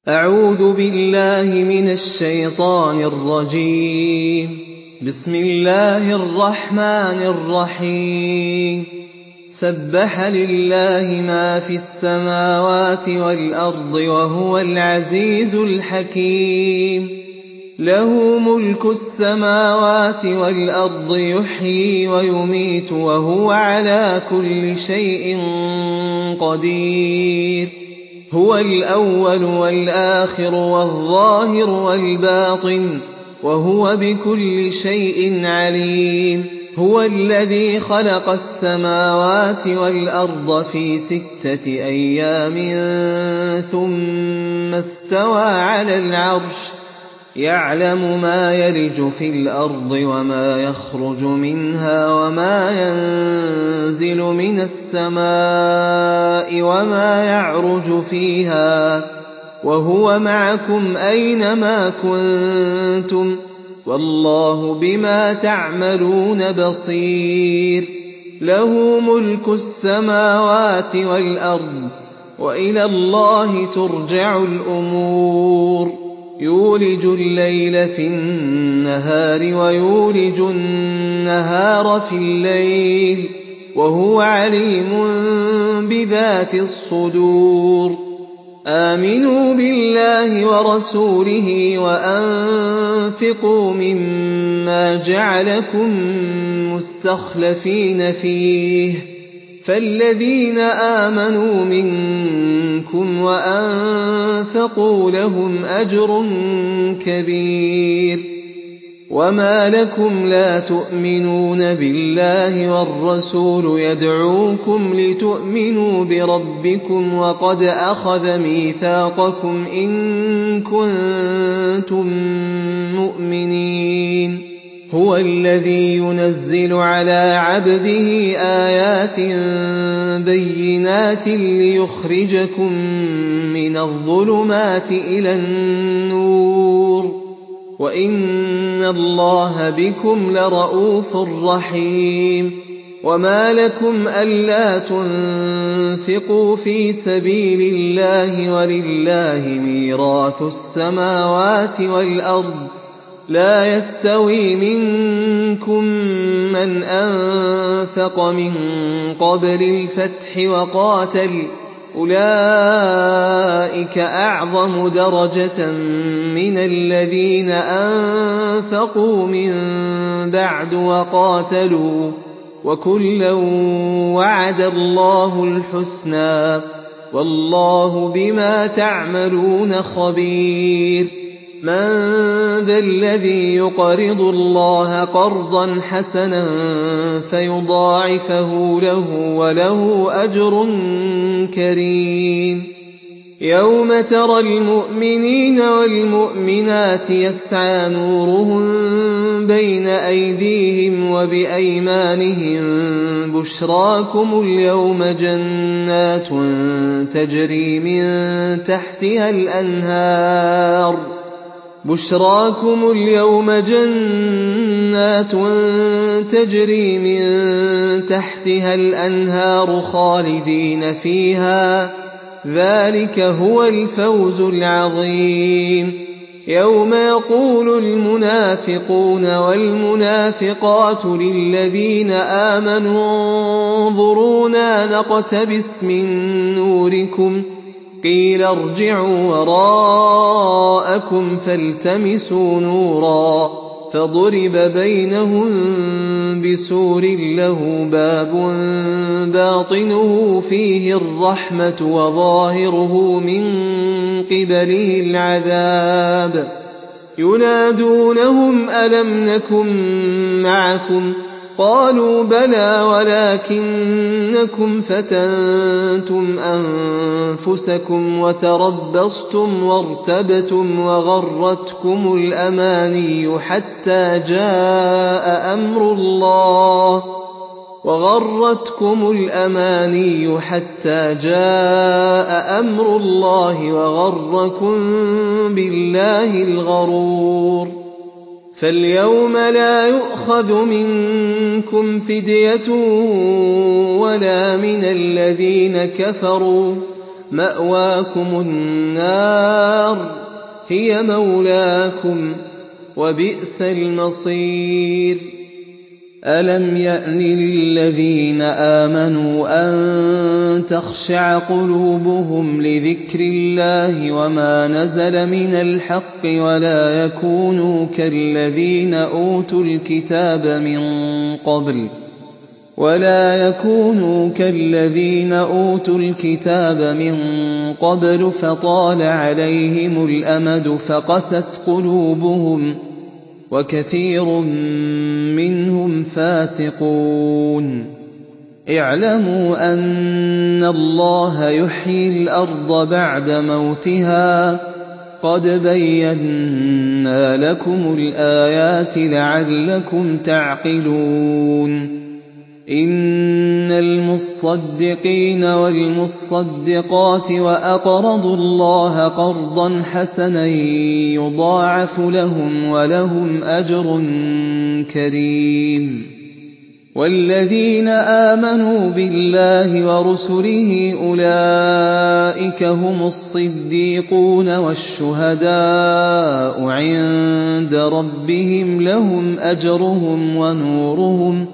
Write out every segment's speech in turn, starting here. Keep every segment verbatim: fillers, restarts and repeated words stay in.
أعوذ بالله من الشيطان الرجيم. بسم الله الرحمن الرحيم. سبح لله ما في السماوات والأرض وهو العزيز الحكيم. له ملك السماوات والأرض يحيي ويميت وهو على كل شيء قدير. هو الأول والآخر والظاهر والباطن وهو بكل شيء عليم. هو الذي خلق السماوات والأرض في ستة أيام ثم استوى على العرش يعلم ما يلج في الأرض وما يخرج منها وما ينزل من السماء وما يعرج فيها وهو معكم أينما كنتم والله بما تعملون بصير. له ملك السماوات والأرض وإلى الله ترجع الأمور. يولج الليل في النهار ويولج النهار في الليل وهو عليم بذات الصدور. آمنوا بالله ورسوله وأنفقوا مما جعلكم مستخلفين فيه فالذين آمنوا منكم وأنفقوا لهم أجر كبير. وما لكم لا تؤمنون بالله والرسول يدعوكم لتؤمنوا بربكم وقد أخذ ميثاقكم إن كنتم مؤمنين. هو الذي ينزل على عبده آيات بينات ليخرجكم من الظلمات إلى النور وإن الله بكم لرءوف رحيم. وما لكم ألا تنفقوا في سبيل الله ولله ميراث السماوات والأرض لا يستوي منكم من أنفق من قبل الفتح وقاتل أولئك أعظم درجة من الذين أنفقوا من بعد وقاتلوا وكلا وعد الله الحسنى والله بما تعملون خبير. من ذا الذي يقرض الله قرضا حسنا فيضاعفه له وله أجر كريم. يوم ترى المؤمنين والمؤمنات يسعى نورهم بين أيديهم وبأيمانهم بشراكم اليوم جنات تجري من تحتها الأنهار بشراكم اليوم جنات تجري من تحتها الأنهار خالدين فيها ذلك هو الفوز العظيم. يوم يقول المنافقون والمنافقات للذين آمنوا انظرونا نقتبس من نوركم قيل ارجعوا وراءكم فالتمسوا نورا فضرب بينهم بسور له باب باطنه فيه الرحمة وظاهره من قبله العذاب. ينادونهم ألم نكن معكم قالوا بلى ولكنكم فتنتم أنفسكم وتربصتم وارتبتم وغرتكم الأماني حتى جاء أمر الله وغرتكم الأماني حتى جاء أمر الله وغركم بالله الغرور. فاليوم لا يؤخذ منكم فدية ولا من الذين كفروا مَأْوَاكُمُ النَّارُ هِيَ مَوْلَاكُمْ وَبِئْسَ الْمَصِيرُ أَلَمْ يَأْنِ لِلَّذِينَ آمَنُوا أَن تَخْشَعَ قُلُوبُهُمْ لِذِكْرِ اللَّهِ وَمَا نَزَلَ مِنَ الْحَقِّ وَلَا يَكُونُوا كَالَّذِينَ أُوتُوا الْكِتَابَ مِن قَبْلُ وَلَا يَكُونُوا كَالَّذِينَ أُوتُوا الْكِتَابَ مِن قَبْلُ فَطَالَ عَلَيْهِمُ الْأَمَدُ فَقَسَتْ قُلُوبُهُمْ وَكَثِيرٌ مِّنْهُمْ فَاسِقُونَ اعْلَمُوا أَنَّ اللَّهَ يُحْيِي الْأَرْضَ بَعْدَ مَوْتِهَا قَدْ بَيَّنَّا لَكُمُ الْآيَاتِ لَعَلَّكُمْ تَعْقِلُونَ إِنَّ الْمُصَّدِّقِينَ وَالْمُصَّدِّقَاتِ وَأَقْرَضُوا اللَّهَ قَرْضًا حَسَنًا يُضَاعَفُ لَهُمْ وَلَهُمْ أَجْرٌ كَرِيمٌ وَالَّذِينَ آمَنُوا بِاللَّهِ وَرُسُلِهِ أُولَٰئِكَ هُمُ الصِّدِّيقُونَ وَالشُّهَدَاءُ عِندَ رَبِّهِمْ لَهُمْ أَجْرُهُمْ وَنُورُهُمْ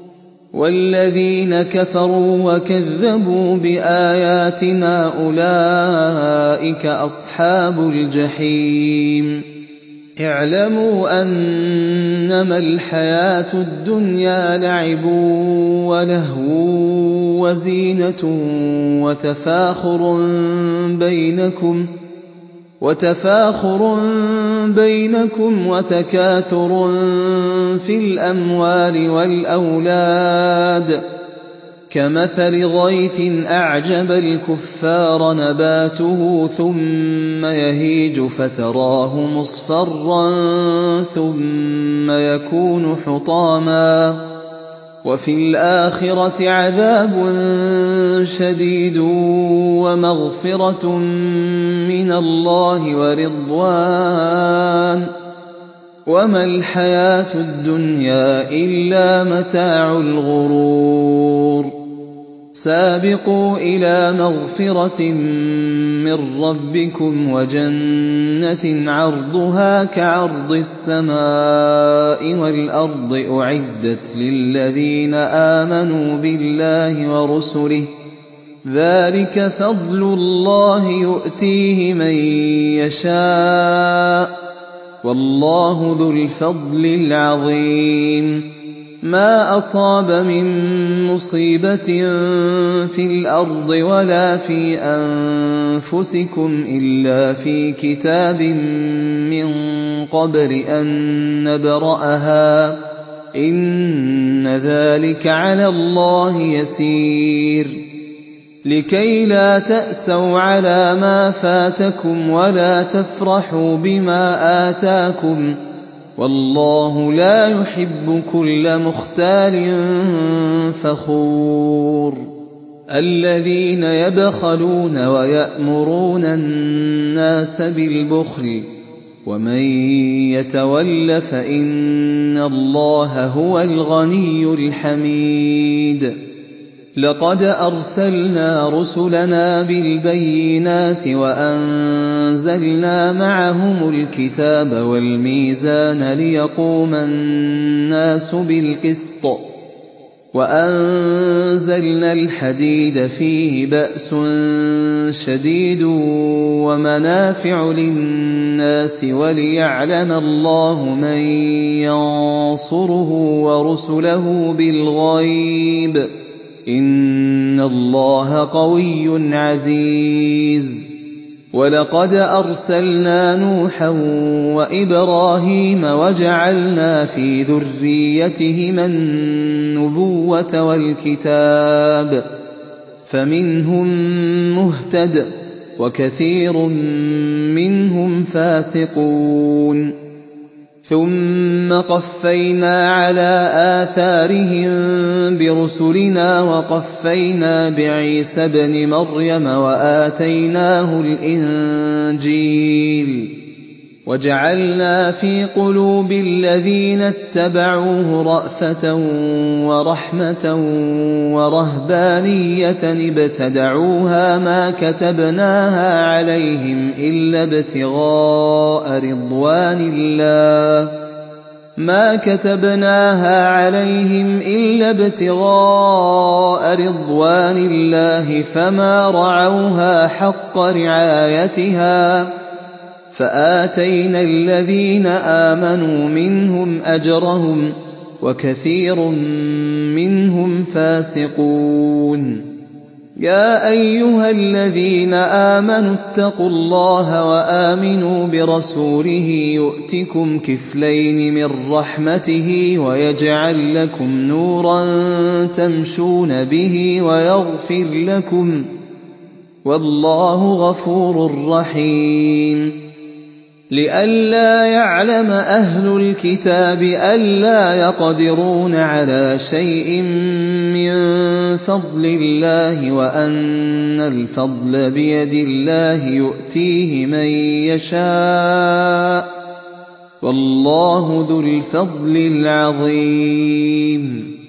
وَالَّذِينَ كَفَرُوا وَكَذَّبُوا بِآيَاتِنَا أُولَٰئِكَ أَصْحَابُ الْجَحِيمِ اعْلَمُوا أَنَّمَا الْحَيَاةُ الدُّنْيَا لَعِبٌ وَلَهْوٌ وَزِينَةٌ وَتَفَاخُرٌ بَيْنَكُمْ وتفاخر بينكم وتكاثر في الأموال والأولاد كمثل غيث أعجب الكفار نباته ثم يهيج فتراه مصفرا ثم يكون حطاما وفي الآخرة عذاب شديد ومغفرة من الله ورضوان وما الحياة الدنيا إلا متاع الغرور سابقوا إلى مغفرة من ربكم وجنة عرضها كعرض السماء والأرض أعدت للذين آمنوا بالله ورسله ذلك فضل الله يؤتيه من يشاء والله ذو الفضل العظيم ما أصاب من مصيبة في الأرض ولا في أنفسكم إلا في كتاب من قبل أن نبرأها إن ذلك على الله يسير لكي لا تأسوا على ما فاتكم ولا تفرحوا بما آتاكم والله لا يحب كل مختال فخور الذين يبخلون ويأمرون الناس بالبخل ومن يتول فإن الله هو الغني الحميد لقد أرسلنا رسلنا بالبينات وأنزلنا معهم الكتاب والميزان ليقوم الناس بالقسط وأنزلنا الحديد فيه بأس شديد ومنافع للناس وليعلم الله من ينصره ورسله بالغيب إن الله قوي عزيز ولقد أرسلنا نوحا وإبراهيم وجعلنا في ذريتهما النبوة والكتاب فمنهم مهتد وكثير منهم فاسقون ثم قفينا على آثارهم برسلنا وقفينا بعيسى ابن مريم وآتيناه الإنجيل وَجَعَلْنَا فِي قُلُوبِ الَّذِينَ اتَّبَعُوهُ رَأْفَةً وَرَحْمَةً وَرَهْبَانِيَّةً ابْتَدَعُوهَا مَا كَتَبْنَاهَا عَلَيْهِمْ إِلَّا ابْتِغَاءَ رِضْوَانِ اللَّهِ مَا كَتَبْنَاهَا عَلَيْهِمْ إِلَّا ابْتِغَاءَ رِضْوَانِ اللَّهِ فَمَا رَعَوْهَا حَقَّ رِعَايَتِهَا فَآتَيْنَا الَّذِينَ آمَنُوا مِنْهُمْ أَجْرَهُمْ وَكَثِيرٌ مِّنْهُمْ فَاسِقُونَ يَا أَيُّهَا الَّذِينَ آمَنُوا اتَّقُوا اللَّهَ وَآمِنُوا بِرَسُولِهِ يُؤْتِكُمْ كِفْلَيْنِ مِنْ رَحْمَتِهِ وَيَجْعَل لَّكُمْ نُورًا تَمْشُونَ بِهِ وَيَغْفِرْ لَكُمْ ۚ وَاللَّهُ غَفُورٌ رَّحِيمٌ لِئَلَّا يَعْلَمَ أَهْلُ الْكِتَابِ أَلَّا يَقْدِرُونَ عَلَىٰ شَيْءٍ مِّن فَضْلِ اللَّهِ وَأَنَّ الْفَضْلَ بِيَدِ اللَّهِ يُؤْتِيهِ مَن يَشَاءُ ۗ وَاللَّهُ ذُو الْفَضْلِ الْعَظِيمِ